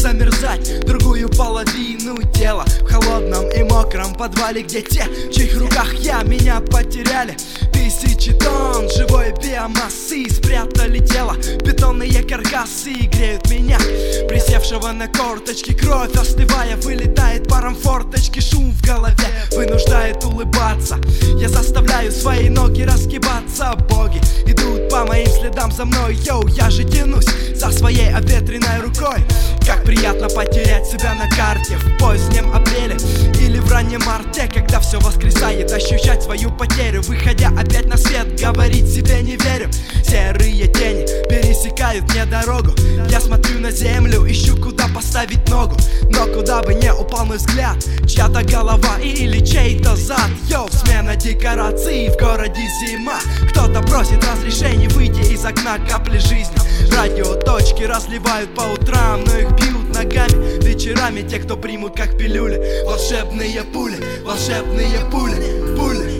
замерзать другую половину тела в холодном и мокром подвале, где те, в чьих руках я, меня потеряли. Тысячи тонн живой биомассы спрятали тело, бетонные каркасы греют меня, присевшего на корточки. Кровь, остывая, вылетает паром форточки. Шум в голове вынуждает улыбаться. Я заставляю свои ноги разгибаться. Боги идут по моим следам за мной. Йоу, я же тянусь за своей обветренной рукой. Как приятно потерять себя на карте в позднем апреле или в раннем марте, когда все воскресает, ощущать свою потерю, выходя опять на свет, говорить себе не верю. Серые тени пересекают мне дорогу. Я смотрю на землю, ищу, куда поставить ногу, но куда бы не упал мой взгляд, чья-то голова или чей-то зад. Йоу, смена декораций, в городе зима. Кто-то просит разрешения выйти из окна, капли жизни. Радиоточки разливают по утрам, но их бьют ногами вечерами те, кто примут как пилюли. Волшебные пули, волшебные пули, пули.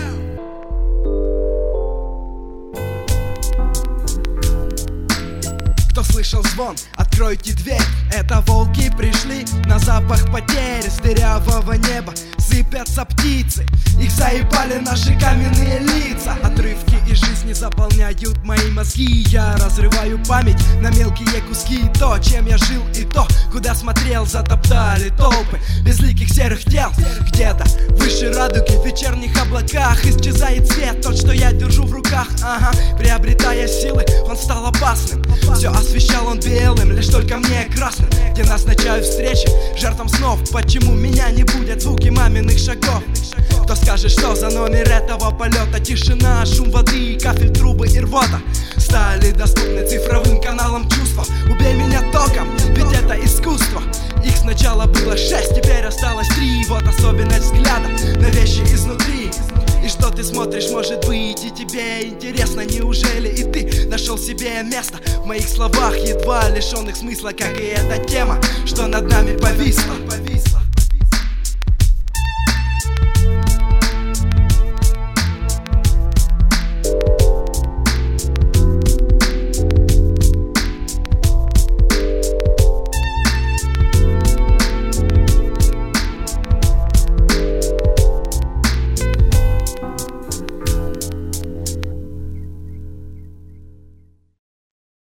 Кто слышал звон, откройте дверь. Это волки пришли на запах потерь. С дырявого неба сыпятся птицы, их заебали наши каменные лица. Отрывки из жизни заполняют мои мозги. Я разрываю память на мелкие куски. То, чем я жил, и то, куда смотрел, затоптали толпы безликих серых тел. Где-то выше радуги в вечерних облаках исчезает свет, тот, что я держу в руках. Ага, приобретая силы, он стал опасным. Все освещал он белым, лишь только мне красным, где назначаю встречи жертвам снов. Почему меня не будет звуки маминых шагов? Кто скажет, что за номер этого полета? Тишина, шум воды, кафель, трубы и рвота стали доступны цифровым каналам чувства. Убей меня током, ведь это искусство. Их сначала было 6, теперь осталось 3. Вот особенность взгляда на вещи изнутри. И что ты смотришь, может быть, и тебе интересно. Неужели и ты нашел себе место в моих словах, едва лишенных смысла, как и эта тема, что над нами повисла?